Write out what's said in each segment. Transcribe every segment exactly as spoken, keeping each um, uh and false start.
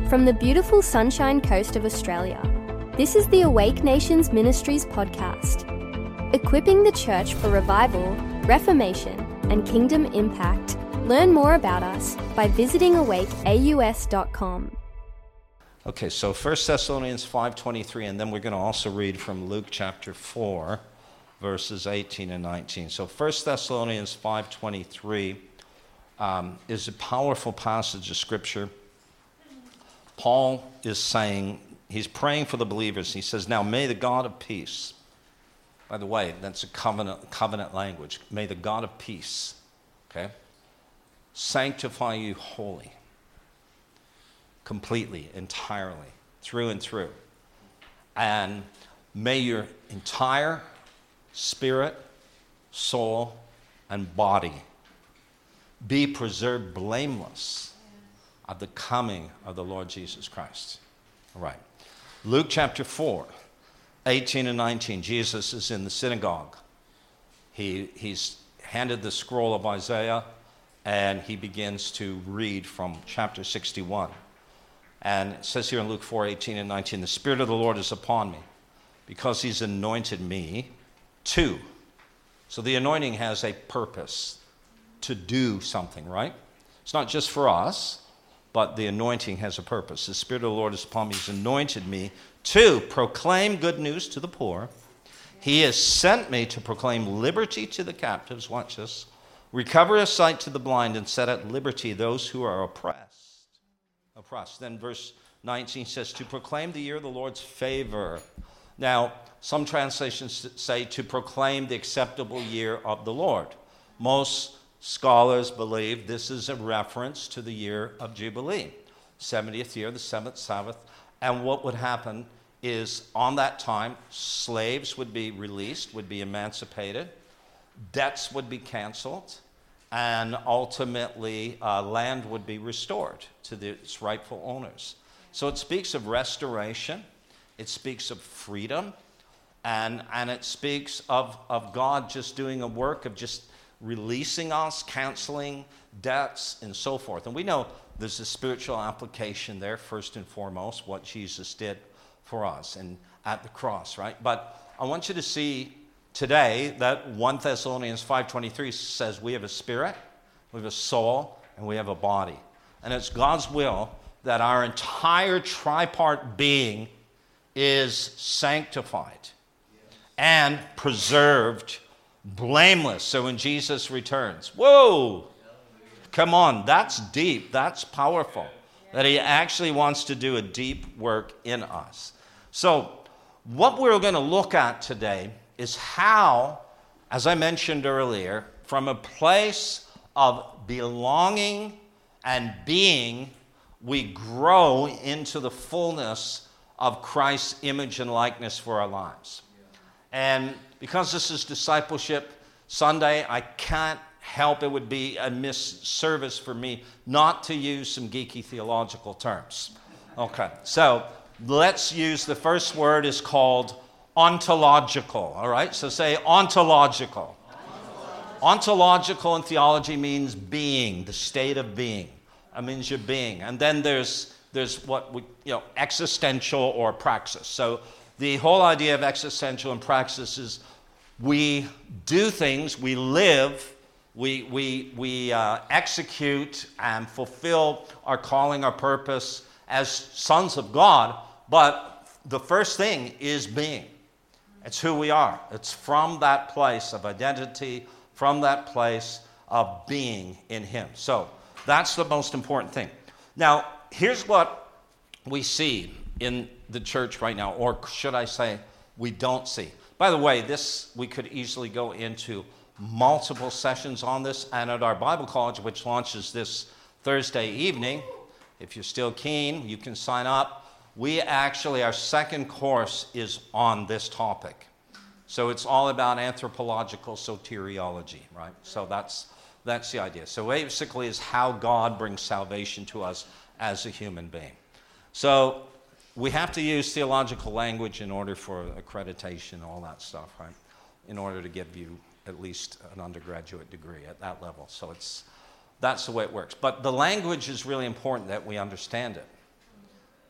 From the beautiful Sunshine Coast of Australia, this is the Awake Nations Ministries podcast, equipping the church for revival, reformation, and kingdom impact. Learn more about us by visiting awake A U S dot com. Okay, so First Thessalonians five twenty-three, and then we're going to also read from Luke chapter four, verses eighteen and nineteen. So First Thessalonians five twenty-three um, is a powerful passage of Scripture. Paul is saying, he's praying for the believers. He says, now may the God of peace, by the way, that's a covenant, covenant language, may the God of peace, okay, sanctify you wholly, completely, entirely, through and through. And may your entire spirit, soul, and body be preserved blameless of the coming of the Lord Jesus Christ. All right. Luke chapter four, eighteen and nineteen. Jesus is in the synagogue. He, he's handed the scroll of Isaiah, and he begins to read from chapter sixty-one. And it says here in Luke four, eighteen and nineteen, the Spirit of the Lord is upon me, because he's anointed me to. So the anointing has a purpose, to do something, right? It's not just for us, but the anointing has a purpose. The Spirit of the Lord is upon me. He's anointed me to proclaim good news to the poor. He has sent me to proclaim liberty to the captives, watch this, recover of sight to the blind, and set at liberty those who are oppressed. Oppressed. Then verse nineteen says, to proclaim the year of the Lord's favor. Now, some translations say to proclaim the acceptable year of the Lord. Most scholars believe this is a reference to the year of Jubilee, seventieth year, the seventh Sabbath. And what would happen is on that time, slaves would be released, would be emancipated, debts would be canceled, and ultimately uh, land would be restored to the, its rightful owners. So it speaks of restoration, it speaks of freedom, and, and it speaks of, of God just doing a work of just releasing us, canceling debts, and so forth. And we know there's a spiritual application there, first and foremost, what Jesus did for us and at the cross, right? But I want you to see today that First Thessalonians five twenty-three says we have a spirit, we have a soul, and we have a body. And it's God's will that our entire tripart being is sanctified and preserved blameless. So when Jesus returns, whoa, come on, that's deep, that's powerful, that he actually wants to do a deep work in us. So what we're going to look at today is how, as I mentioned earlier, from a place of belonging and being, we grow into the fullness of Christ's image and likeness for our lives. And because this is Discipleship Sunday, I can't help, it would be a misservice for me not to use some geeky theological terms. Okay, so let's use, the first word is called ontological, all right? So say ontological. Ontological, ontological in theology means being, the state of being. That means your being. And then there's there's what we, you know, existential or praxis. So the whole idea of existential and praxis is we do things, we live, we, we, we uh, execute and fulfill our calling, our purpose as sons of God, but the first thing is being. It's who we are. It's from that place of identity, from that place of being in him. So that's the most important thing. Now, here's what we see in the church right now, or should I say, we don't see. By the way, this, we could easily go into multiple sessions on this, and at our Bible college, which launches this Thursday evening, if you're still keen, you can sign up. We actually, our second course is on this topic. So it's all about anthropological soteriology, right? So that's that's the idea. So basically is how God brings salvation to us as a human being. So we have to use theological language in order for accreditation, all that stuff, right? In order to give you at least an undergraduate degree at that level. So it's that's the way it works. But the language is really important that we understand it.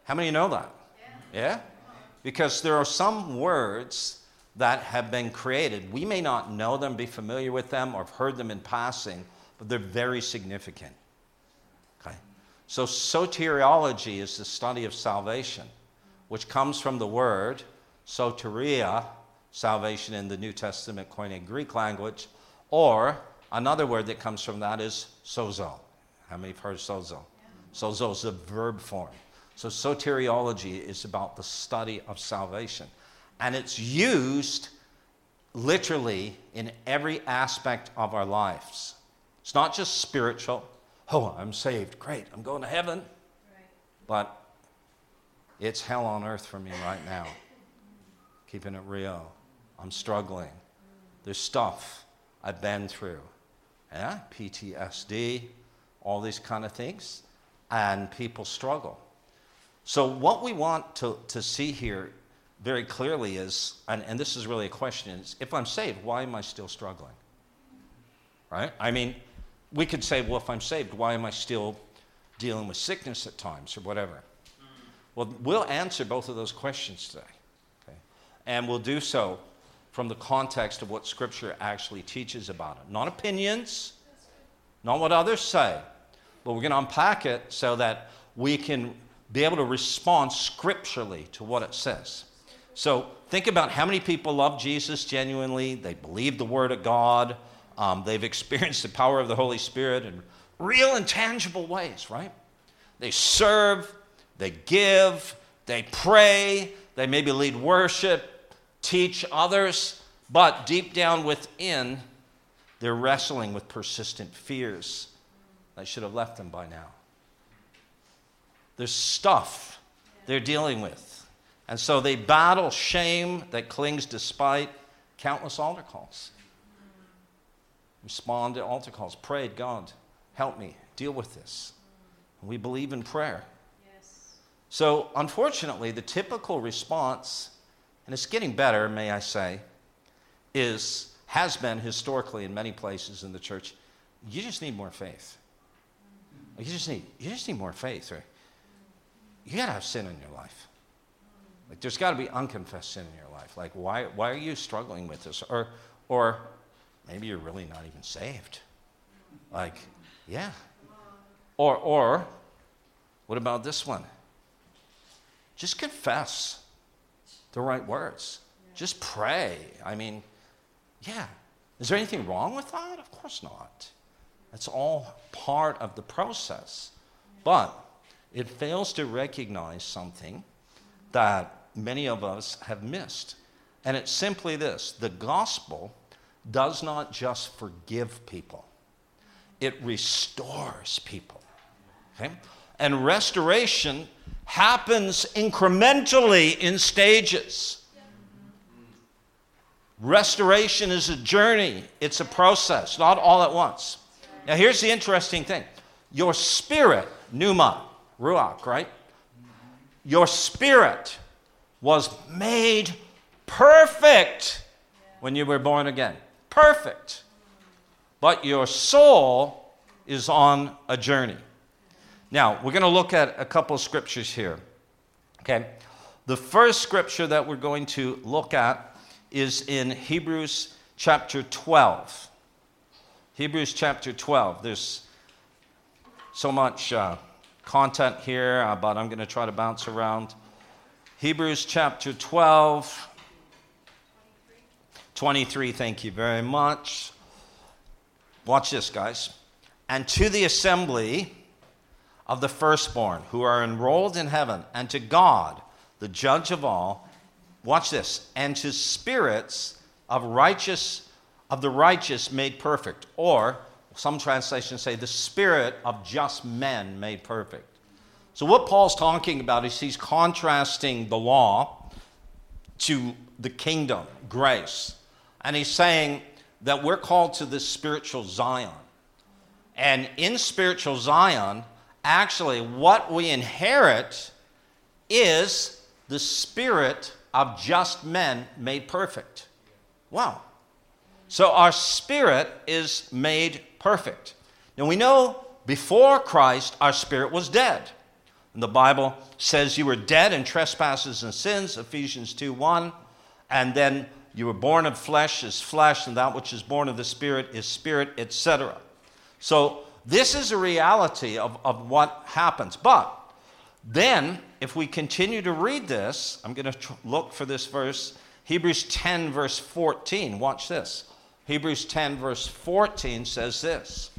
How many know that? Yeah. Yeah? Because there are some words that have been created. We may not know them, be familiar with them, or have heard them in passing, but they're very significant. Okay? So soteriology is the study of salvation, which comes from the word soteria, salvation in the New Testament Koine Greek language, or another word that comes from that is sozo. How many have heard of sozo? Yeah. Sozo is a verb form. So soteriology is about the study of salvation. And it's used literally in every aspect of our lives. It's not just spiritual. Oh, I'm saved. Great. I'm going to heaven. Right. But it's hell on earth for me right now. Keeping it real. I'm struggling. There's stuff I've been through. Yeah? P T S D, all these kind of things. And people struggle. So what we want to, to see here very clearly is, and, and this is really a question, is if I'm saved, why am I still struggling? Right? I mean, we could say, well, if I'm saved, why am I still dealing with sickness at times or whatever? Well, we'll answer both of those questions today. Okay? And we'll do so from the context of what Scripture actually teaches about it. Not opinions, not what others say, but we're going to unpack it so that we can be able to respond scripturally to what it says. So think about how many people love Jesus genuinely. They believe the Word of God. Um, they've experienced the power of the Holy Spirit in real and tangible ways, right? They serve, they give, they pray, they maybe lead worship, teach others, but deep down within, they're wrestling with persistent fears that should have left them by now. There's stuff they're dealing with. And so they battle shame that clings despite countless altar calls. Respond to altar calls. Pray, God, help me deal with this. And we believe in prayer. Yes. So unfortunately, the typical response, and it's getting better, may I say, is, has been historically in many places in the church, you just need more faith. You just need, you just need more faith, right? You got to have sin in your life. Like, there's got to be unconfessed sin in your life. Like, why, why are you struggling with this? Or, or maybe you're really not even saved. Like, yeah. Or, or, what about this one? Just confess the right words. Just pray. I mean, yeah. Is there anything wrong with that? Of course not. It's all part of the process. But it fails to recognize something that many of us have missed. And it's simply this: the gospel does not just forgive people, it restores people. Okay? And restoration happens incrementally in stages. Restoration is a journey, it's a process, not all at once. Now here's the interesting thing. Your spirit, pneuma, ruach, right? Your spirit was made perfect when you were born again. Perfect. But your soul is on a journey. Now, we're going to look at a couple of scriptures here. Okay? The first scripture that we're going to look at is in Hebrews chapter twelve. Hebrews chapter twelve. There's so much uh, content here, uh, but I'm going to try to bounce around. Hebrews chapter twelve, twenty-three, thank you very much. Watch this, guys. And to the assembly of the firstborn who are enrolled in heaven, and to God, the judge of all, watch this, and to spirits of righteous, of the righteous made perfect, or some translations say the spirit of just men made perfect. So what Paul's talking about is he's contrasting the law to the kingdom, grace. And he's saying that we're called to this spiritual Zion. And in spiritual Zion, actually what we inherit is the spirit of just men made perfect. Wow. So our spirit is made perfect. Now we know before Christ our spirit was dead. And the Bible says you were dead in trespasses and sins, Ephesians two one. And then you were born of flesh is flesh, and that which is born of the Spirit is spirit, et cetera. So this is a reality of, of what happens. But then, if we continue to read this, I'm going to tr- look for this verse, Hebrews ten, verse fourteen. Watch this. Hebrews ten, verse fourteen says this.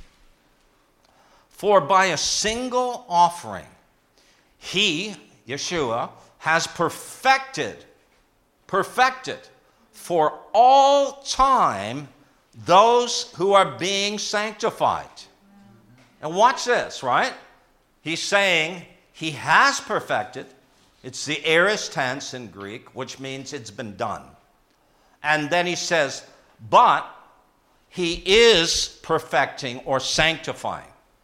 For by a single offering, he, Yeshua, has perfected, perfected for all time those who are being sanctified. And watch this, right? He's saying he has perfected. It's the aorist tense in Greek, which means it's been done. And then he says, but he is perfecting or sanctifying.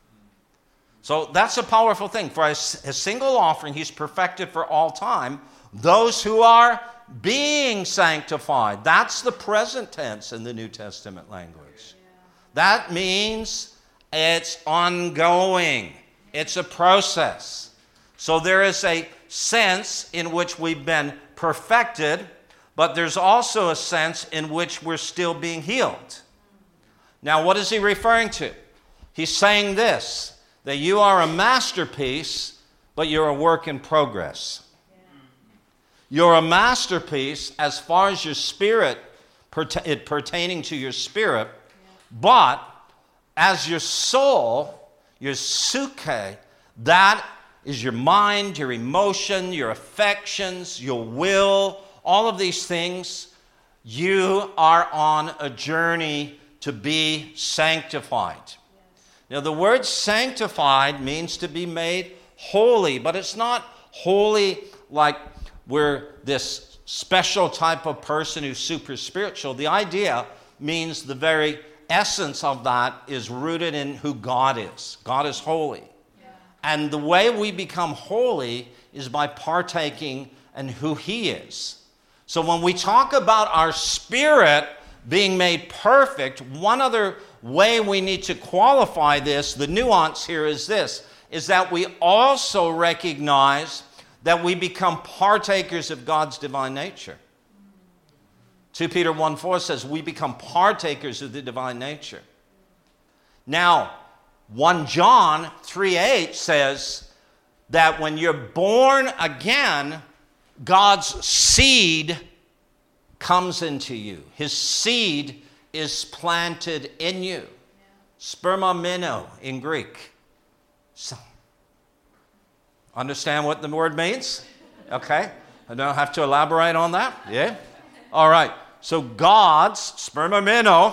So that's a powerful thing. For a, a single offering, he's perfected for all time those who are being sanctified. That's the present tense in the New Testament language. That means it's ongoing. It's a process. So there is a sense in which we've been perfected, but there's also a sense in which we're still being healed. Now, what is he referring to? He's saying this, that you are a masterpiece, but you're a work in progress. You're a masterpiece as far as your spirit, it pertaining to your spirit, but as your soul, your psyche, that is your mind, your emotion, your affections, your will, all of these things, you are on a journey to be sanctified. Yes. Now, the word sanctified means to be made holy, but it's not holy like we're this special type of person who's super spiritual. The idea means the very essence of that is rooted in who God is. God is holy. Yeah. And the way we become holy is by partaking in who he is. So when we talk about our spirit being made perfect, one other way we need to qualify this, the nuance here is this, is that we also recognize that we become partakers of God's divine nature. Second Peter one four says we become partakers of the divine nature. Now, First John three eight says that when you're born again, God's seed comes into you. His seed is planted in you. Spermamino in Greek. So, understand what the word means? Okay. I don't have to elaborate on that. Yeah? All right. So God's spermamino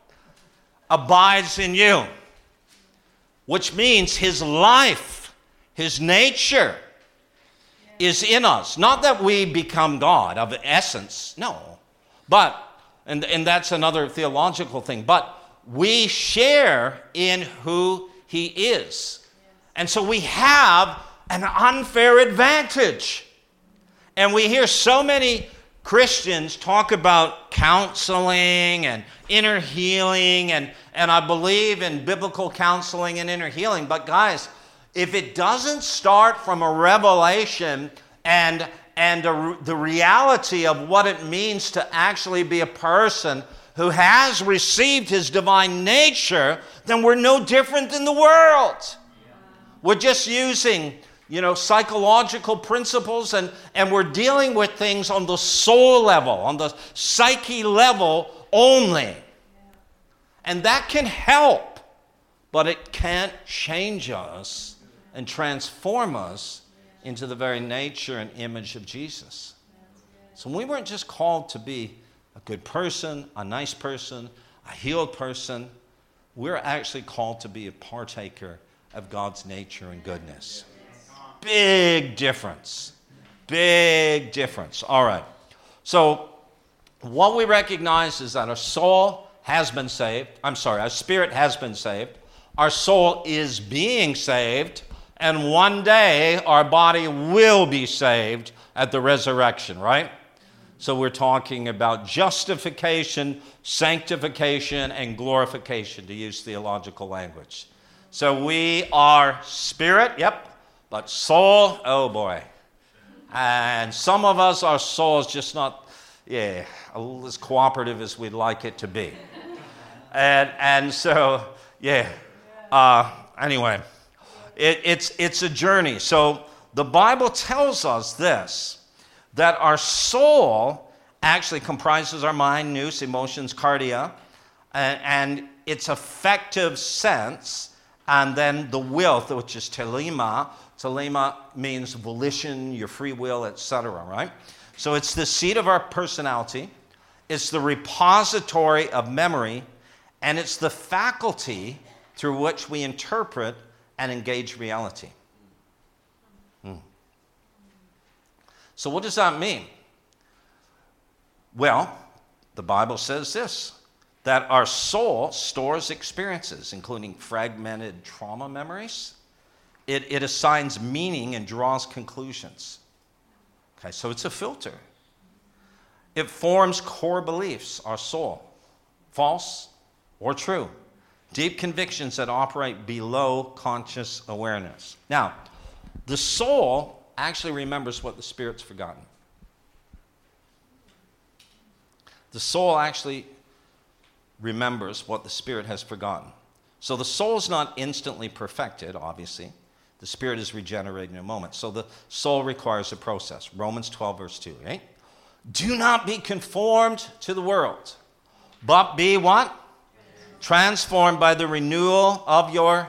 abides in you, which means his life, his nature is in us. Not that we become God of essence, no. But, and, and that's another theological thing, but we share in who he is. And so we have an unfair advantage. And we hear so many Christians talk about counseling and inner healing, and, and I believe in biblical counseling and inner healing. But guys, if it doesn't start from a revelation and, and a, the reality of what it means to actually be a person who has received his divine nature, then we're no different than the world. We're just using, you know, psychological principles, and, and we're dealing with things on the soul level, on the psyche level only. And that can help, but it can't change us and transform us into the very nature and image of Jesus. So we weren't just called to be a good person, a nice person, a healed person. We're actually called to be a partaker of God's nature and goodness. Big difference. Big difference. All right. So what we recognize is that our soul has been saved. I'm sorry, our spirit has been saved. Our soul is being saved. And one day our body will be saved at the resurrection, right? So we're talking about justification, sanctification, and glorification, to use theological language. So we are spirit, yep. But soul, oh boy. And some of us, our soul is just not, yeah, a little as cooperative as we'd like it to be. And and so, yeah. Uh, anyway, it, it's it's a journey. So the Bible tells us this, that our soul actually comprises our mind, nous, emotions, cardia, and, and its affective sense, and then the will, which is telema. Telema means volition, your free will, et cetera, right? So it's the seat of our personality, it's the repository of memory, and it's the faculty through which we interpret and engage reality. Hmm. So what does that mean? Well, the Bible says this, that our soul stores experiences, including fragmented trauma memories. It, it assigns meaning and draws conclusions. Okay, so it's a filter. It forms core beliefs, our soul, false or true. Deep convictions that operate below conscious awareness. Now, the soul actually remembers what the spirit's forgotten. The soul actually remembers what the spirit has forgotten. So the soul is not instantly perfected, obviously. The spirit is regenerated in a moment. So the soul requires a process. Romans twelve, verse two, right? Do not be conformed to the world, but be what? Transformed by the renewal of your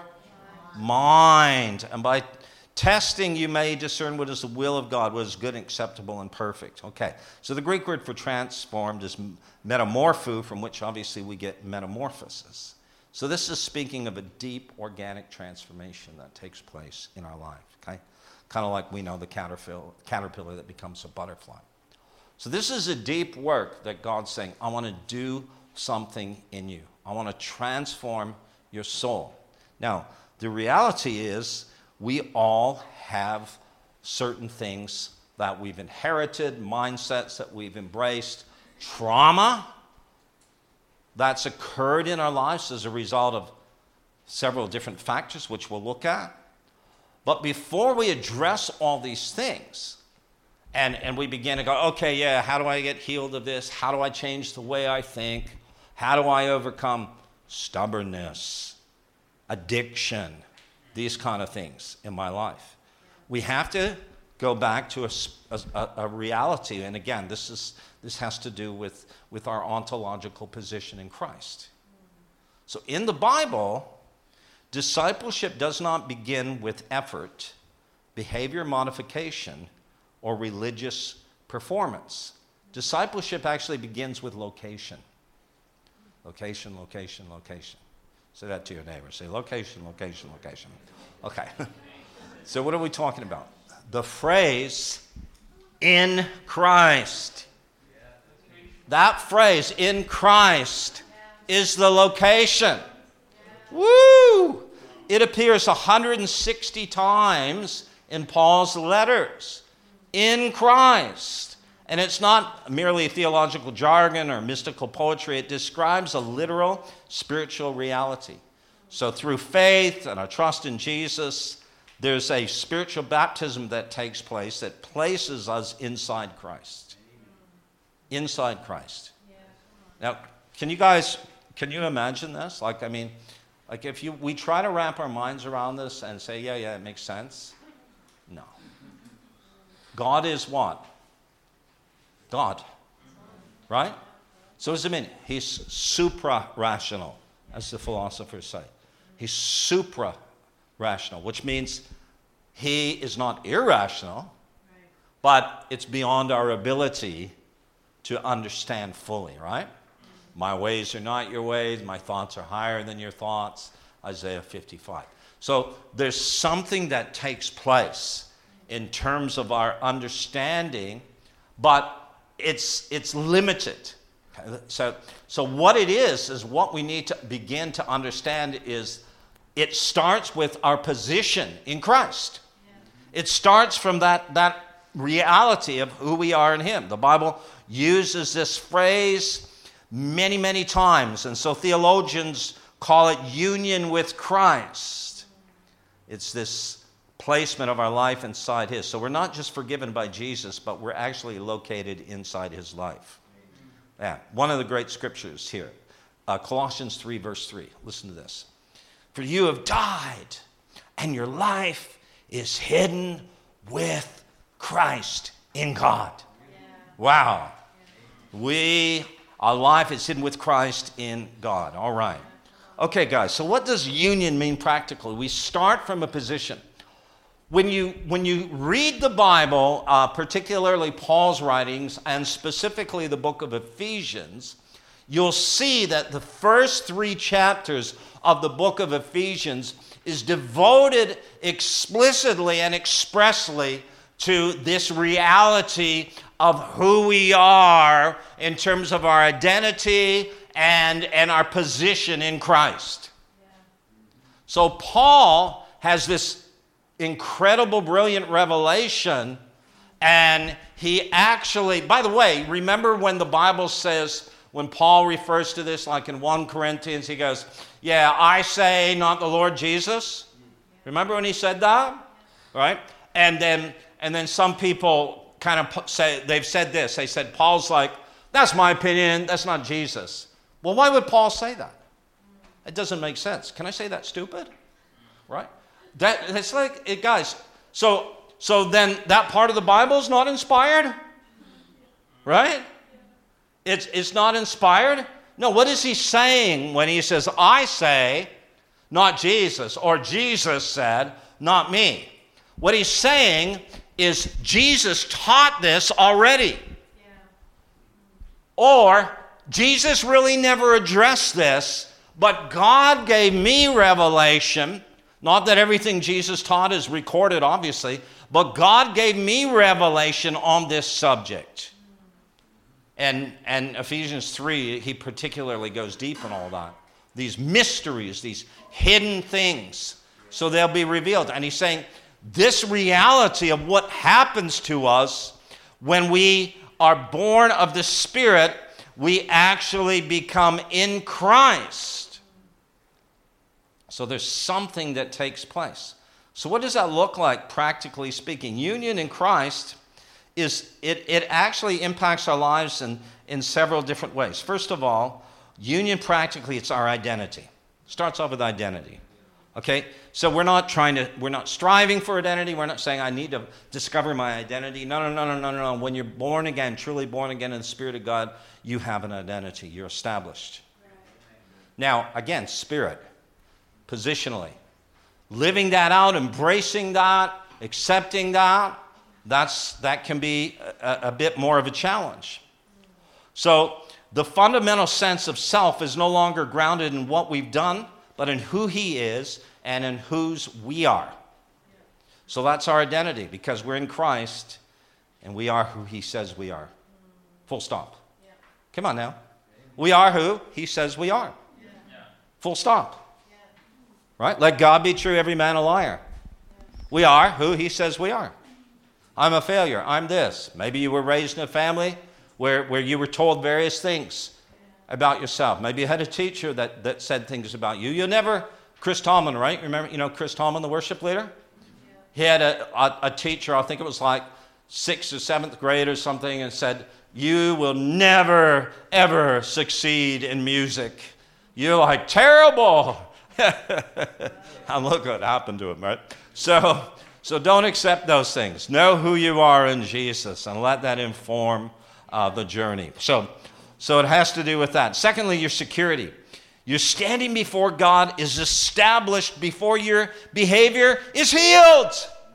mind. And by testing, you may discern what is the will of God, what is good and acceptable and perfect. Okay, so the Greek word for transformed is metamorpho, from which obviously we get metamorphosis. So this is speaking of a deep organic transformation that takes place in our life, okay? Kind of like we know the caterpillar, caterpillar that becomes a butterfly. So this is a deep work that God's saying, I want to do something in you. I want to transform your soul. Now, the reality is we all have certain things that we've inherited, mindsets that we've embraced, trauma that's occurred in our lives as a result of several different factors, which we'll look at. But before we address all these things, and, and we begin to go, okay, yeah, how do I get healed of this? How do I change the way I think? How do I overcome stubbornness, addiction, these kind of things in my life? We have to go back to a, a, a reality. And again, this is this has to do with, with our ontological position in Christ. So in the Bible, discipleship does not begin with effort, behavior modification, or religious performance. Discipleship actually begins with location. Location, location, location. Say that to your neighbor. Say location, location, location. Okay. So what are we talking about? The phrase, in Christ. That phrase, in Christ, is the location. Woo! It appears one hundred sixty times in Paul's letters. In Christ. And it's not merely theological jargon or mystical poetry. It describes a literal spiritual reality. So through faith and our trust in Jesus, there's a spiritual baptism that takes place that places us inside Christ. Inside Christ. Now, can you guys, can you imagine this? Like, I mean, like if you we try to wrap our minds around this and say, yeah, yeah, it makes sense. No. God is what? God. Right? So what does it mean? He's supra-rational, as the philosophers say. He's supra-rational, which means he is not irrational, but it's beyond our ability to understand fully, right? My ways are not your ways. My thoughts are higher than your thoughts. Isaiah fifty-five. So there's something that takes place in terms of our understanding, but it's it's limited. So, so what it is, is what we need to begin to understand is it starts with our position in Christ. Yeah. It starts from that, that reality of who we are in Him. The Bible uses this phrase many, many times, and so theologians call it union with Christ. It's this placement of our life inside his. So we're not just forgiven by Jesus, but we're actually located inside his life. Yeah, one of the great scriptures here, uh, Colossians three, verse three. Listen to this. For you have died, and your life is hidden with Christ in God. Yeah. Wow. Yeah. We, our life is hidden with Christ in God. All right. Okay, guys, so what does union mean practically? We start from a position. When you, when you read the Bible, uh, particularly Paul's writings, and specifically the book of Ephesians, you'll see that the first three chapters of the book of Ephesians is devoted explicitly and expressly to this reality of who we are in terms of our identity and, and our position in Christ. Yeah. So Paul has this incredible, brilliant revelation, and he actually, by the way, remember when the Bible says, when Paul refers to this, like in First Corinthians, he goes, yeah, I say, not the Lord Jesus. Remember when he said that? Right? And then, and then some people kind of say, they've said this, they said, Paul's like, that's my opinion, that's not Jesus. Well, why would Paul say that? It doesn't make sense. Can I say that stupid? Right? That, it's like, it, guys, so, so then that part of the Bible is not inspired? Right? It's, it's not inspired? No, what is he saying when he says, I say, not Jesus, or Jesus said, not me? What he's saying is Jesus taught this already. Yeah. Or Jesus really never addressed this, but God gave me revelation. Not that everything Jesus taught is recorded, obviously, but God gave me revelation on this subject. And, and Ephesians three, he particularly goes deep in all that. These mysteries, these hidden things, so they'll be revealed. And he's saying this reality of what happens to us when we are born of the Spirit, we actually become in Christ. So there's something that takes place. So what does that look like, practically speaking? Union in Christ is, it, it actually impacts our lives in, in several different ways. First of all, union practically, it's our identity. Starts off with identity. Okay? So we're not trying to, we're not striving for identity. We're not saying I need to discover my identity. No, no, no, no, no, no. When you're born again, truly born again in the Spirit of God, you have an identity. You're established. Now, again, Spirit. Positionally. Living that out, embracing that, accepting that, that's, that can be a, a bit more of a challenge. So the fundamental sense of self is no longer grounded in what we've done, but in who he is and in whose we are. So that's our identity, because we're in Christ and we are who he says we are. Full stop. Come on now. We are who he says we are. Full stop. Right? Let God be true, every man a liar. We are who he says we are. I'm a failure. I'm this. Maybe you were raised in a family where, where you were told various things about yourself. Maybe you had a teacher that, that said things about you. You never, Chris Tomlin, right? Remember, you know Chris Tomlin, the worship leader? He had a, a, a teacher, I think it was like sixth or seventh grade or something, and said, you will never, ever succeed in music. You're like, terrible. And look what happened to him, right? So, so don't accept those things. Know who you are in Jesus and let that inform uh, the journey. So, so it has to do with that. Secondly, your security. Your standing before God is established before your behavior is healed.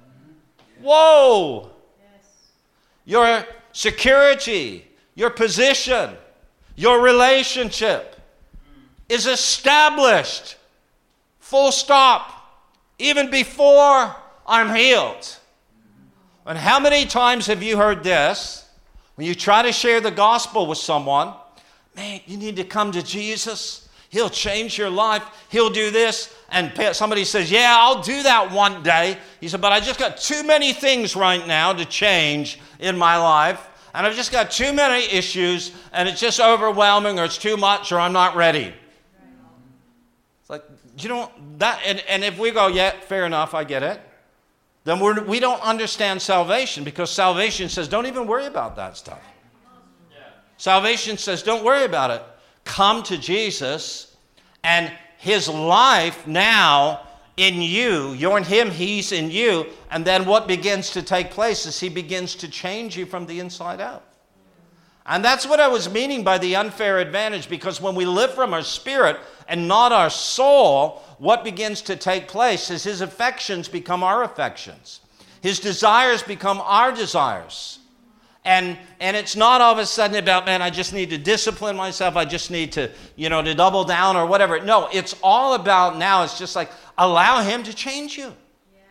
Whoa. Your security, your position, your relationship is established. Full stop. Even before I'm healed. And how many times have you heard this? When you try to share the gospel with someone, man, you need to come to Jesus. He'll change your life. He'll do this. And somebody says, yeah, I'll do that one day. He said, but I just got too many things right now to change in my life. And I've just got too many issues. And it's just overwhelming, or it's too much, or I'm not ready. It's like, you know, that, and, and if we go, yeah, fair enough, I get it. then we're, we don't understand salvation, because salvation says, don't even worry about that stuff. Yeah. Salvation says, don't worry about it. Come to Jesus, and his life now in you, you're in him, he's in you, and then what begins to take place is he begins to change you from the inside out. And that's what I was meaning by the unfair advantage, because when we live from our spirit and not our soul, what begins to take place is his affections become our affections. His desires become our desires. And and it's not all of a sudden about, man, I just need to discipline myself. I just need to, you know, to double down or whatever. No, it's all about now. It's just like, allow him to change you. Yeah.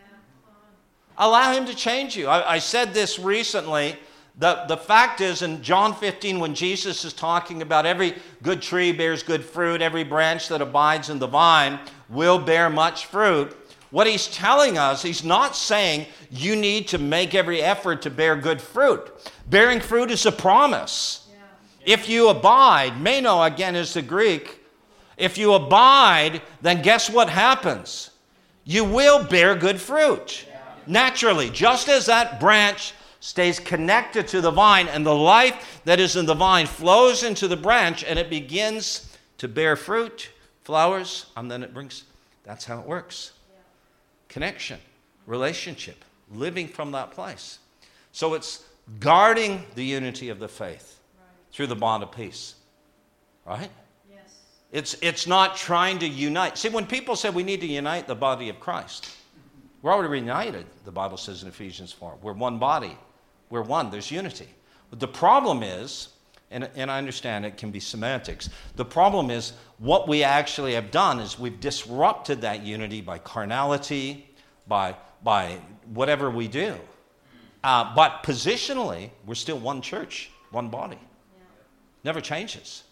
Allow him to change you. I, I said this recently. The, the fact is, in John fifteen, when Jesus is talking about every good tree bears good fruit, every branch that abides in the vine will bear much fruit, what he's telling us, he's not saying you need to make every effort to bear good fruit. Bearing fruit is a promise. Yeah. If you abide, meno again is the Greek, if you abide, then guess what happens? You will bear good fruit. Yeah. Naturally, just as that branch stays connected to the vine, and the life that is in the vine flows into the branch, and it begins to bear fruit, flowers, and then it brings, that's how it works. Yeah. Connection, relationship, living from that place. So it's guarding the unity of the faith right. through the bond of peace, right? Yes. It's, it's not trying to unite. See, when people say we need to unite the body of Christ, we're already united, the Bible says in Ephesians four. We're one body. We're one. There's unity. But the problem is, and, and I understand it can be semantics, the problem is what we actually have done is we've disrupted that unity by carnality, by, by whatever we do. Uh, but positionally, we're still one church, one body. Yeah. Never changes.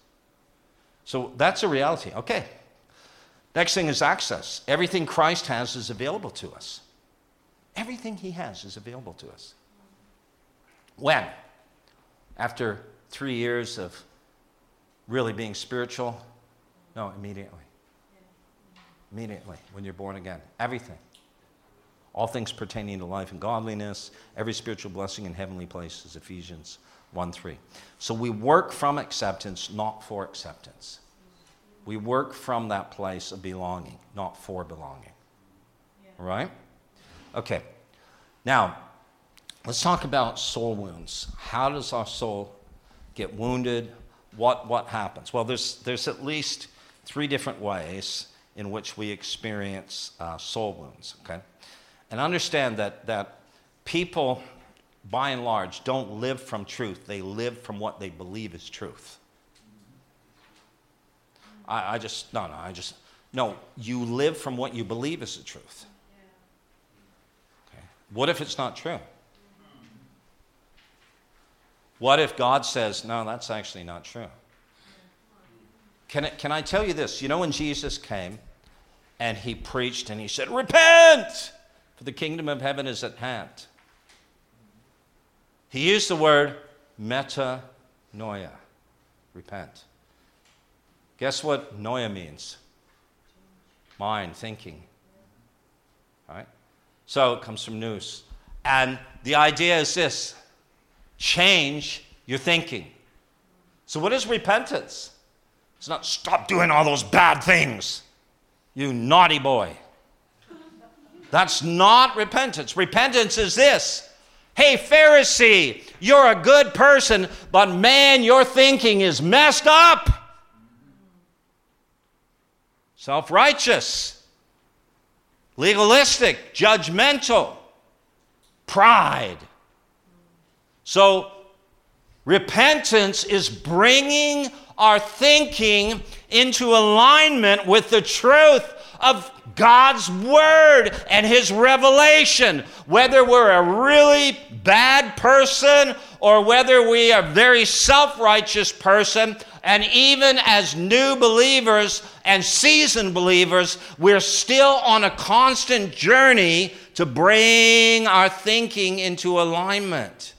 So that's a reality. Okay. Next thing is access. Everything Christ has is available to us. Everything he has is available to us. When? After three years of really being spiritual? No, immediately. Immediately, when you're born again. Everything. All things pertaining to life and godliness, every spiritual blessing in heavenly places, Ephesians one three. So we work from acceptance, not for acceptance. We work from that place of belonging, not for belonging. Yeah. All right? Okay. Now, let's talk about soul wounds. How does our soul get wounded? What, what happens? Well, there's, there's at least three different ways in which we experience uh, soul wounds, okay? And understand that, that people, by and large, don't live from truth. They live from what they believe is truth. I, I just, no, no, I just, no, you live from what you believe is the truth. Okay. What if it's not true? What if God says, no, that's actually not true? Can, it, can I tell you this? You know when Jesus came and he preached and he said, repent, for the kingdom of heaven is at hand. He used the word metanoia, repent. Guess what noia means? Mind, thinking. All right? So it comes from nous. And the idea is this. Change your thinking. So what is repentance? It's not stop doing all those bad things, you naughty boy. That's not repentance. Repentance is this. Hey, Pharisee, you're a good person, but man, your thinking is messed up. Self-righteous, legalistic, judgmental, pride. So, repentance is bringing our thinking into alignment with the truth of God's Word and His revelation. Whether we're a really bad person or whether we are a very self-righteous person, and even as new believers and seasoned believers, we're still on a constant journey to bring our thinking into alignment.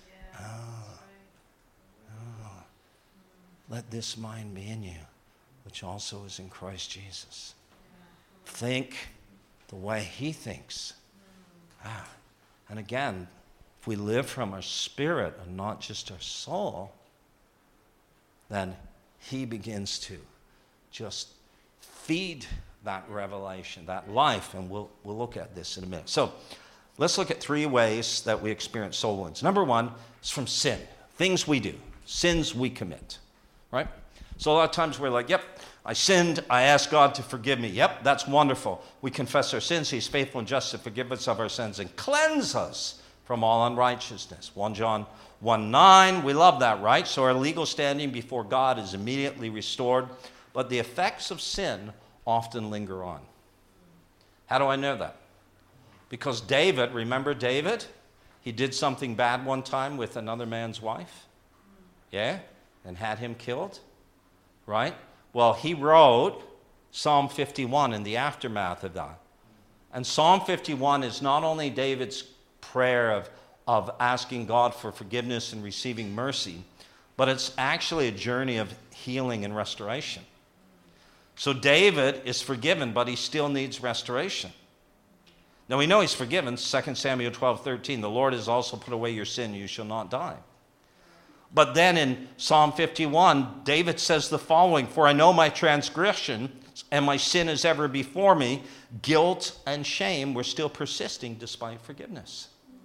Let this mind be in you, which also is in Christ Jesus. Think the way He thinks. Ah. And again, if we live from our spirit and not just our soul, then he begins to just feed that revelation, that life, and we'll we'll look at this in a minute. So let's look at three ways that we experience soul wounds. Number one is from sin, things we do, sins we commit, right? So a lot of times we're like, yep, I sinned, I asked God to forgive me. Yep, that's wonderful. We confess our sins. He's faithful and just to forgive us of our sins and cleanse us from all unrighteousness. First John one nine, we love that, right? So our legal standing before God is immediately restored, but the effects of sin often linger on. How do I know that? Because David, remember David? He did something bad one time with another man's wife. Yeah? And had him killed. Right? Well, he wrote Psalm fifty-one in the aftermath of that. And Psalm fifty-one is not only David's prayer of, of asking God for forgiveness and receiving mercy, but it's actually a journey of healing and restoration. So David is forgiven, but he still needs restoration. Now we know he's forgiven. Second Samuel twelve thirteen, the Lord has also put away your sin, you shall not die. But then in Psalm fifty-one, David says the following, for I know my transgression and my sin is ever before me. Guilt and shame were still persisting despite forgiveness.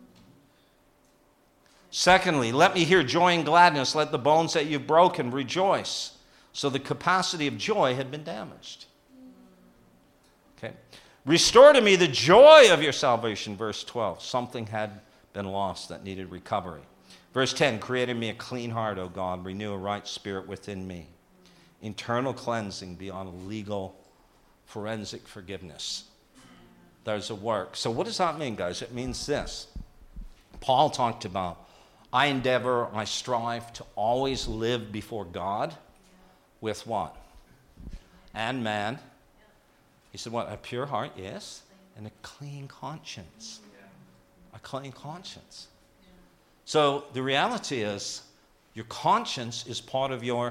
Secondly, let me hear joy and gladness. Let the bones that you've broken rejoice. So the capacity of joy had been damaged. Okay. Restore to me the joy of your salvation, verse twelve. Something had been lost that needed recovery. Verse ten, create in me a clean heart, O God, renew a right spirit within me. Internal cleansing beyond legal forensic forgiveness. There's a work. So what does that mean, guys? It means this. Paul talked about, I endeavor, I strive to always live before God with what? And man. He said what? A pure heart, yes, and a clean conscience. A clean conscience. So the reality is, your conscience is part of your,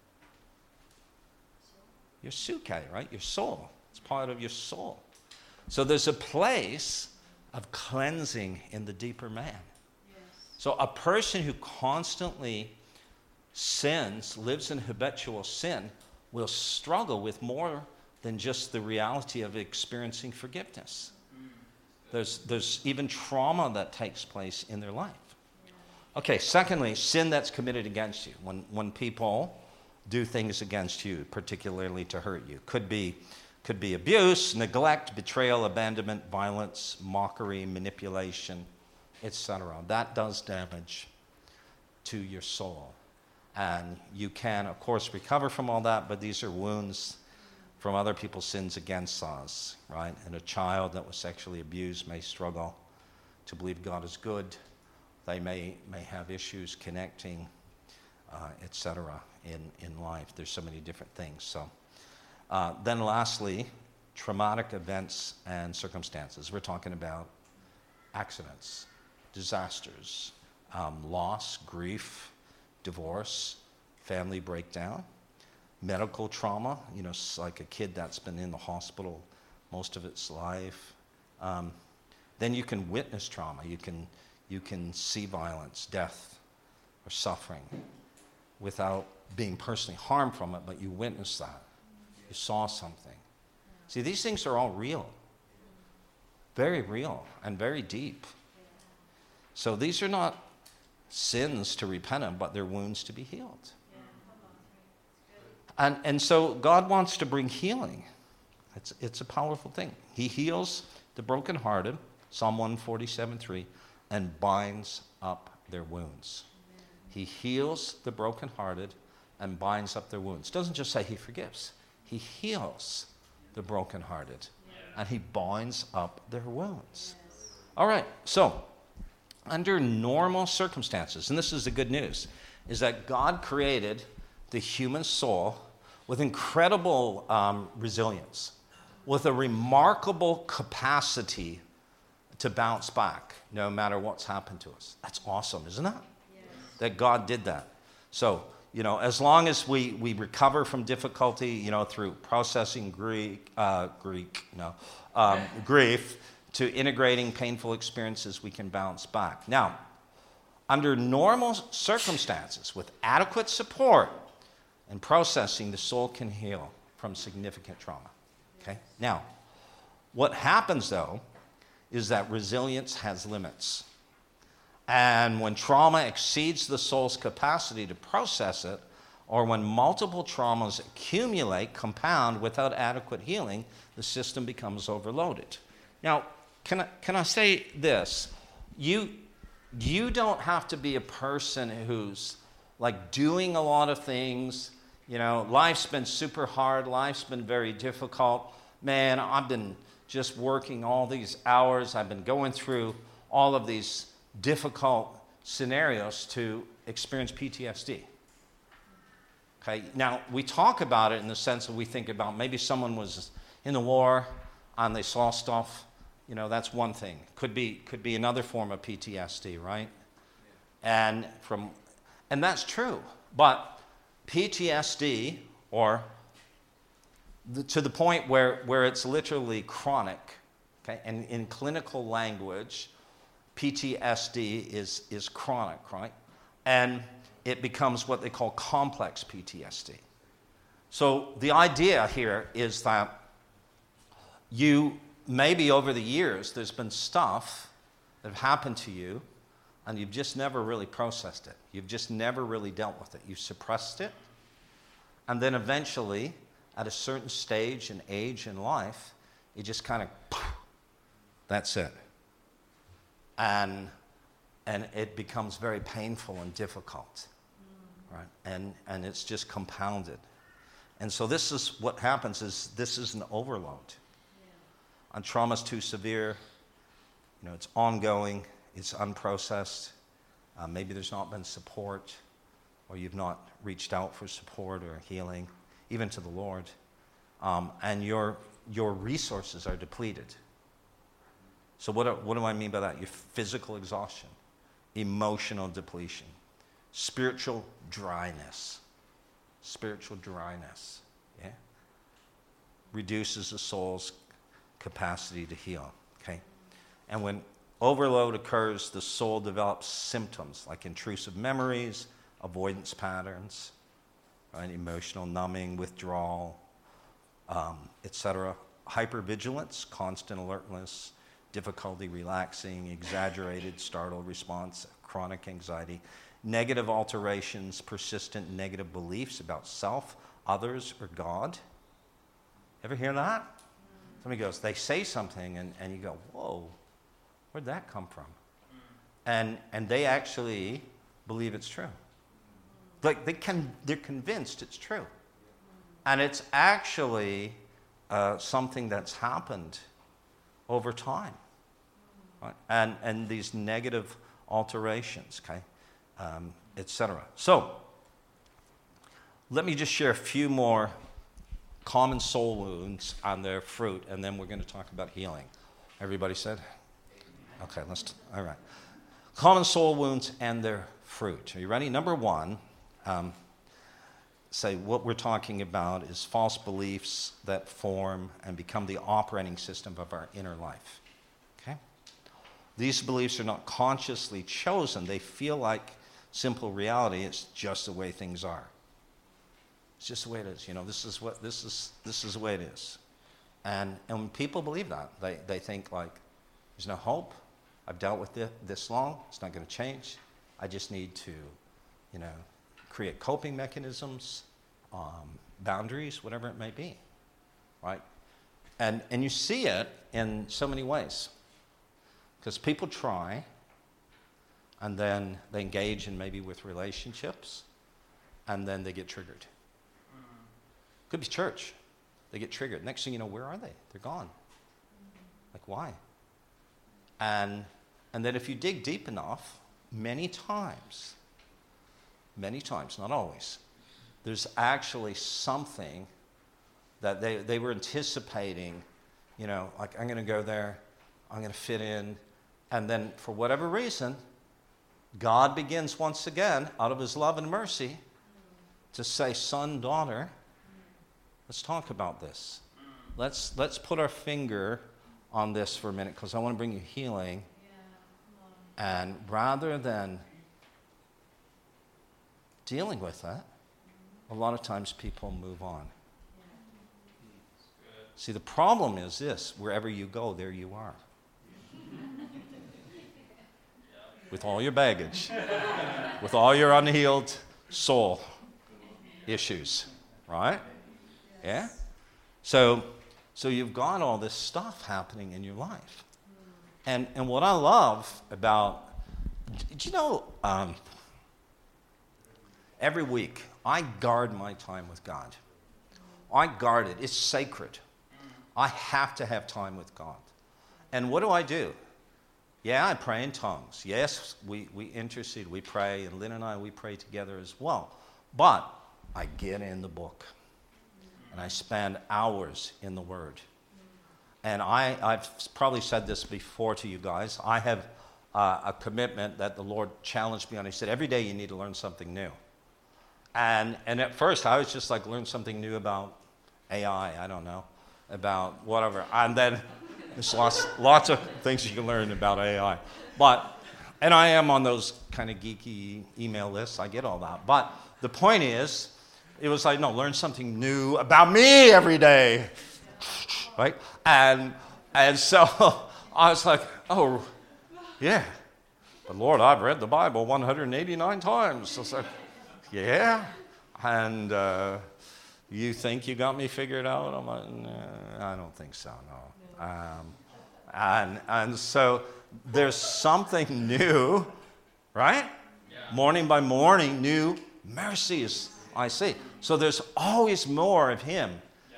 your suke, right? Your soul. It's part of your soul. So there's a place of cleansing in the deeper man. Yes. So a person who constantly sins, lives in habitual sin, will struggle with more than just the reality of experiencing forgiveness. There's, there's even trauma that takes place in their life. Okay, secondly, sin that's committed against you. When, when people do things against you, particularly to hurt you. Could be, could be abuse, neglect, betrayal, abandonment, violence, mockery, manipulation, et cetera. That does damage to your soul. And you can, of course, recover from all that, but these are wounds from other people's sins against us, right? And a child that was sexually abused may struggle to believe God is good. They may, may have issues connecting, uh, et cetera, in, in life. There's so many different things. So, uh, then lastly, traumatic events and circumstances. We're talking about accidents, disasters, um, loss, grief, divorce, family breakdown, medical trauma, you know, like a kid that's been in the hospital most of its life. Um, then you can witness trauma. You can You can see violence, death, or suffering without being personally harmed from it, but you witnessed that. You saw something. See, these things are all real. Very real and very deep. So these are not sins to repent of, but they're wounds to be healed. And, and so God wants to bring healing. It's, it's a powerful thing. He heals the brokenhearted, Psalm one forty-seven three, and binds up their wounds. Amen. He heals the brokenhearted and binds up their wounds. Doesn't just say he forgives. He heals the brokenhearted yeah. and he binds up their wounds. Yes. All right, so under normal circumstances, and this is the good news, is that God created the human soul with incredible um, resilience, with a remarkable capacity to bounce back no matter what's happened to us. That's awesome, isn't it? Yes. That God did that. So, you know, as long as we, we recover from difficulty, you know, through processing Greek, uh, Greek, no, um, grief, to integrating painful experiences, we can bounce back. Now, under normal circumstances, with adequate support and processing, the soul can heal from significant trauma. Okay? Now, what happens, though, is that resilience has limits. And when trauma exceeds the soul's capacity to process it, or when multiple traumas accumulate, compound without adequate healing, the system becomes overloaded. Now, can I, can I say this? You, you don't have to be a person who's like doing a lot of things. You know, life's been super hard. Life's been very difficult. Man, I've been just working all these hours. I've been going through all of these difficult scenarios to experience P T S D. Okay, now we talk about it in the sense that we think about maybe someone was in the war and they saw stuff. You know, that's one thing. Could be could be another form of P T S D, right? Yeah. And from and that's true. But P T S D, or the, to the point where, where it's literally chronic, okay, and in clinical language, P T S D is, is chronic, right? And it becomes what they call complex P T S D. So the idea here is that you, maybe over the years, there's been stuff that have happened to you, and you've just never really processed it. You've just never really dealt with it. You've suppressed it, and then eventually, at a certain stage and age in life, it just kind of, that's it. And, and it becomes very painful and difficult, right? And, and it's just compounded. And so this is what happens is this is an overload. Yeah. And trauma's too severe, you know, it's ongoing, it's unprocessed. Uh, maybe there's not been support, or you've not reached out for support or healing, even to the Lord. Um, and your, your resources are depleted. So what do, what do I mean by that? Your physical exhaustion, emotional depletion, spiritual dryness. Spiritual dryness, yeah? Reduces the soul's capacity to heal, okay? And when overload occurs, the soul develops symptoms like intrusive memories, avoidance patterns, right? Emotional numbing, withdrawal, um, et cetera. Hypervigilance, constant alertness, difficulty relaxing, exaggerated startled response, chronic anxiety, negative alterations, persistent negative beliefs about self, others, or God. Ever hear that? Somebody goes, they say something, and, and you go, whoa, where'd that come from? And and they actually believe it's true. Like they can, they're convinced it's true. And it's actually uh, something that's happened over time. Right? And, and these negative alterations, okay? Um, et cetera. So, let me just share a few more common soul wounds on their fruit, and then we're going to talk about healing. Everybody said? Okay, let's, t- all right. Common soul wounds and their fruit. Are you ready? Number one, um, say what we're talking about is false beliefs that form and become the operating system of our inner life. Okay? These beliefs are not consciously chosen. They feel like simple reality. It's just the way things are. It's just the way it is. You know, this is what this is. This is the way it is. And and when people believe that, they they think like, there's no hope. I've dealt with it this long. It's not going to change. I just need to, you know, create coping mechanisms, um, boundaries, whatever it may be, right? And and you see it in so many ways, because people try. And then they engage in maybe with relationships, and then they get triggered. Mm-hmm. Could be church. They get triggered. Next thing you know, where are they? They're gone. Mm-hmm. Like, why? And and then if you dig deep enough, many times, many times, not always, there's actually something that they, they were anticipating, you know, like, I'm going to go there, I'm going to fit in, and then for whatever reason, God begins once again, out of his love and mercy, to say, son, daughter, let's talk about this. Let's, let's put our finger on this for a minute because I want to bring you healing. And rather than dealing with that, a lot of times people move on. See, the problem is this: wherever you go, there you are. With all your baggage, with all your unhealed soul issues, right? Yeah? So, so you've got all this stuff happening in your life. And and what I love about, do you know, um, every week I guard my time with God. I guard it. It's sacred. I have to have time with God. And what do I do? Yeah, I pray in tongues. Yes, we, we intercede, we pray, and Lynn and I, we pray together as well. But I get in the book, and I spend hours in the Word. And I, I've probably said this before to you guys. I have uh, a commitment that the Lord challenged me on. He said, every day you need to learn something new. And and at first, I was just like, learn something new about A I, I don't know, about whatever. And then there's lots, lots of things you can learn about A I. But, and I am on those kind of geeky email lists. I get all that. But the point is, it was like, no, learn something new about me every day. Right? And and so I was like, oh, yeah. But Lord, I've read the Bible one hundred eighty-nine times. So I was like, yeah. And uh, you think you got me figured out? I'm like, no, I don't think so, no. Um, and and so there's something new, right? Yeah. Morning by morning, new mercies I see. So there's always more of Him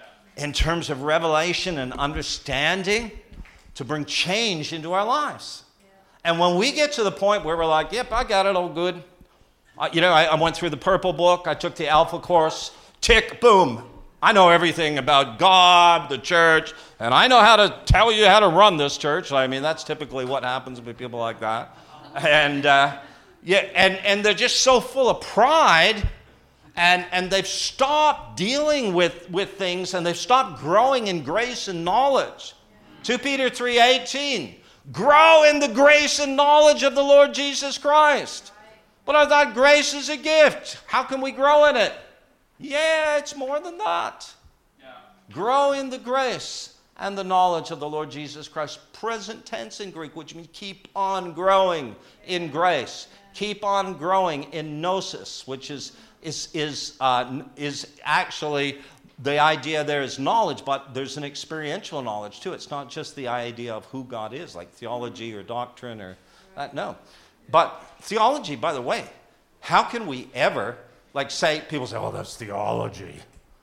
in terms of revelation and understanding to bring change into our lives. Yeah. And when we get to the point where we're like, yep, I got it all good. Uh, you know, I, I went through the purple book. I took the alpha course. Tick, boom. I know everything about God, the church, and I know how to tell you how to run this church. I mean, that's typically what happens with people like that. And uh, yeah, and, and they're just so full of pride. And and they've stopped dealing with, with things, and they've stopped growing in grace and knowledge. Second Peter three eighteen, grow in the grace and knowledge of the Lord Jesus Christ. But I thought grace is a gift. How can we grow in it? Yeah, it's more than that. Yeah. Grow in the grace and the knowledge of the Lord Jesus Christ. Present tense in Greek, which means keep on growing in grace. Keep on growing in gnosis, which is is is uh, is actually the idea there is knowledge, but there's an experiential knowledge too. It's not just the idea of who God is, like theology or doctrine or that. No. But theology, by the way, how can we ever, like say, people say, oh, that's theology.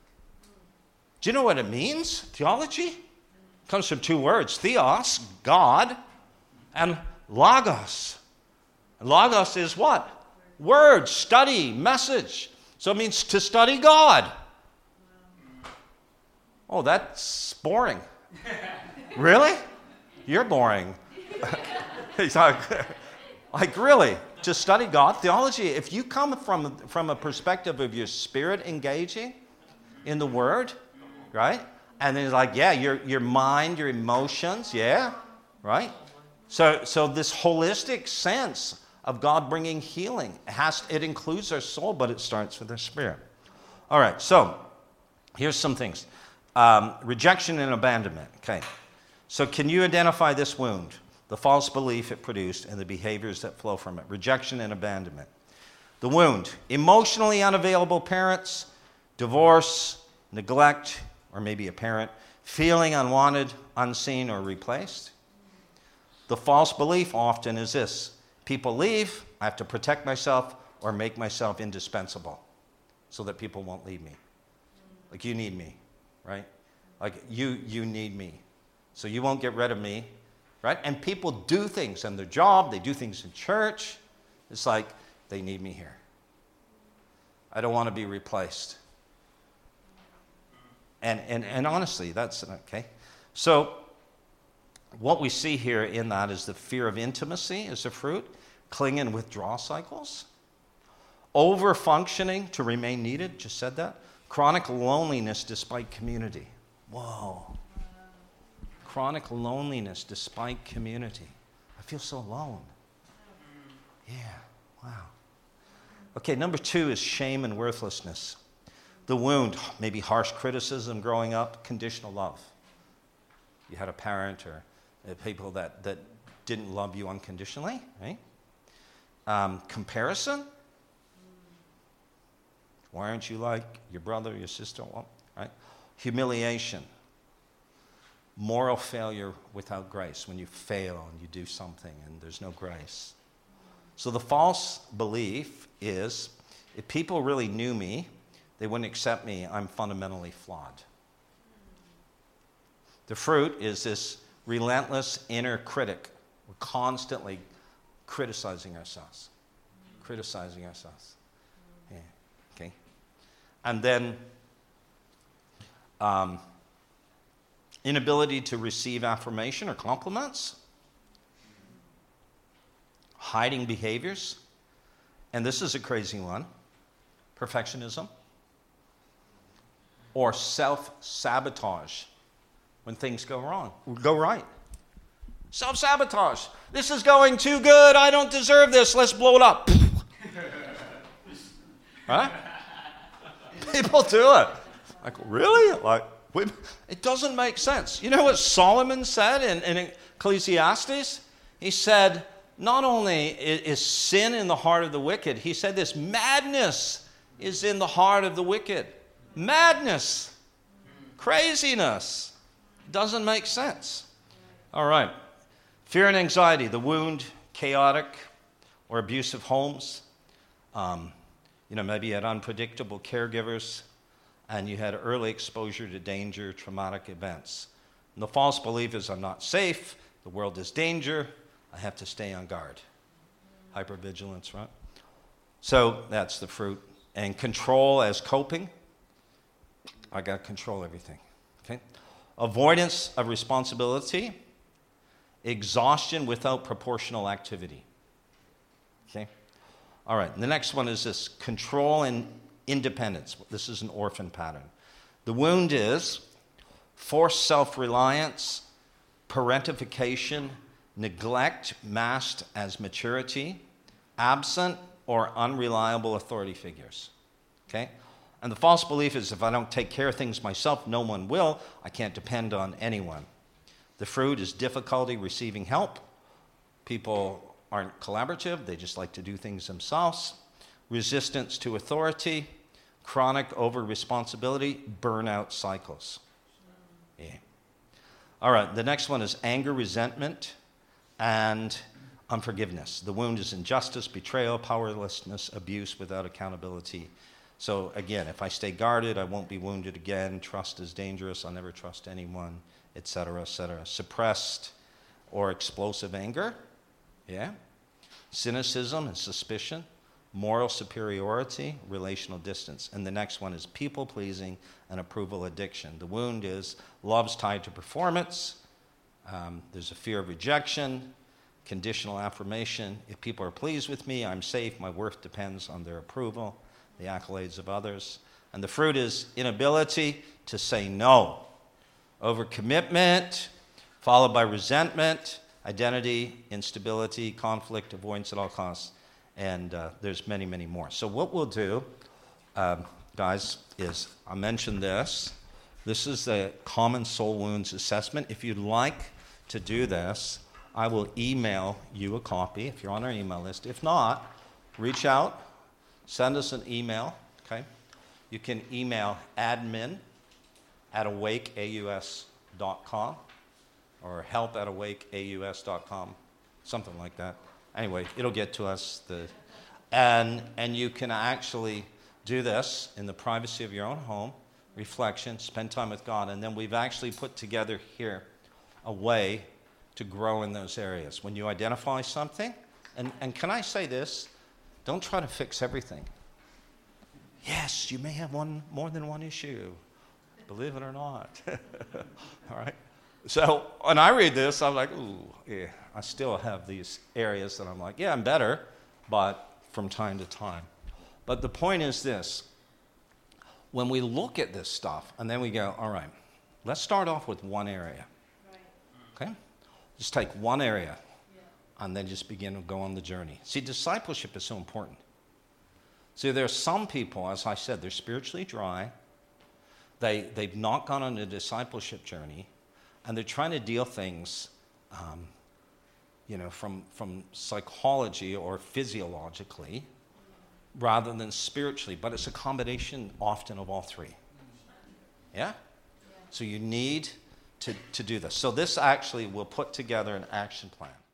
Do you know what it means? Theology? It comes from two words, theos, God, and logos. Logos is what? Word, study, message. So it means to study God. Oh, that's boring. Really? You're boring. He's like, like, really? To study God? Theology, if you come from, from a perspective of your spirit engaging in the Word, right? And then it's like, yeah, your, your mind, your emotions, yeah, right? So, so this holistic sense of God bringing healing. It, has, it includes our soul, but it starts with our spirit. All right, so here's some things. Um, rejection and abandonment. Okay, so can you identify this wound, the false belief it produced, and the behaviors that flow from it? Rejection and abandonment. The wound, emotionally unavailable parents, divorce, neglect, or maybe a parent, feeling unwanted, unseen, or replaced. The false belief often is this: people leave, I have to protect myself or make myself indispensable so that people won't leave me. Like, you need me, right? Like, you you need me. So you won't get rid of me, right? And people do things in their job, they do things in church. It's like, they need me here. I don't want to be replaced. And and and honestly, that's okay. So what we see here in that is the fear of intimacy as a fruit. Cling and withdrawal cycles, over-functioning to remain needed, just said that. Chronic loneliness despite community. Whoa. Chronic loneliness despite community. I feel so alone. Yeah, wow. Okay, number two is shame and worthlessness. The wound, maybe harsh criticism growing up, conditional love. You had a parent or uh, people that, that didn't love you unconditionally, right? Um, comparison. Why aren't you like your brother, your sister, right? Humiliation. Moral failure without grace, when you fail and you do something and there's no grace. So the false belief is, if people really knew me, they wouldn't accept me. I'm fundamentally flawed. The fruit is this relentless inner critic. We're constantly criticizing ourselves. Criticizing ourselves. Yeah. Okay. And then um, inability to receive affirmation or compliments. Hiding behaviors. And this is a crazy one. Perfectionism. Or self-sabotage when things go wrong, go right. Self-sabotage. This is going too good. I don't deserve this. Let's blow it up. Right? People do it. Like, really? Like, it doesn't make sense. You know what Solomon said in, in Ecclesiastes? He said, not only is sin in the heart of the wicked, he said this, madness is in the heart of the wicked. Madness. Craziness. Doesn't make sense. All right. Fear and anxiety, the wound, chaotic or abusive homes. Um, you know, maybe you had unpredictable caregivers and you had early exposure to danger, traumatic events. And the false belief is I'm not safe, the world is danger, I have to stay on guard. Hypervigilance, right? So that's the fruit. And control as coping. I got to control everything. Okay? Avoidance of responsibility. Exhaustion without proportional activity. Okay? All right. The next one is this control and independence. This is an orphan pattern. The wound is forced self-reliance, parentification, neglect masked as maturity, absent or unreliable authority figures. Okay? And the false belief is if I don't take care of things myself, no one will. I can't depend on anyone. The fruit is difficulty receiving help. People aren't collaborative. They just like to do things themselves. Resistance to authority, chronic over-responsibility, burnout cycles. Yeah. All right, the next one is anger, resentment, and unforgiveness. The wound is injustice, betrayal, powerlessness, abuse without accountability. So again, if I stay guarded, I won't be wounded again. Trust is dangerous. I'll never trust anyone, et cetera, et cetera. Suppressed or explosive anger. Yeah. Cynicism and suspicion. Moral superiority, relational distance. And the next one is people-pleasing and approval addiction. The wound is love's tied to performance. Um, there's a fear of rejection, conditional affirmation. If people are pleased with me, I'm safe. My worth depends on their approval, the accolades of others. And the fruit is inability to say no. Overcommitment, followed by resentment, identity, instability, conflict, avoidance at all costs. And uh, there's many, many more. So what we'll do, um, guys, is I mentioned this. This is the Common Soul Wounds Assessment. If you'd like to do this, I will email you a copy if you're on our email list. If not, reach out, send us an email, okay? You can email admin at awake A U S dot com or help at awake A U S dot com, something like that. Anyway, it'll get to us. The, and, and you can actually do this in the privacy of your own home, reflection, spend time with God, and then we've actually put together here a way to grow in those areas. When you identify something, and, and can I say this? Don't try to fix everything. Yes, you may have one more than one issue, believe it or not. All right? So when I read this, I'm like, ooh, yeah, I still have these areas that I'm like, yeah, I'm better, but from time to time. But the point is this. When we look at this stuff, and then we go, all right, let's start off with one area. Right. Okay? Just take one area and then just begin to go on the journey. See, discipleship is so important. See, there's some people, as I said, they're spiritually dry. They, they've not gone on a discipleship journey, and they're trying to deal things, um, you know, from, from psychology or physiologically rather than spiritually. But it's a combination often of all three. Yeah? So you need to, to do this. So this actually will put together an action plan.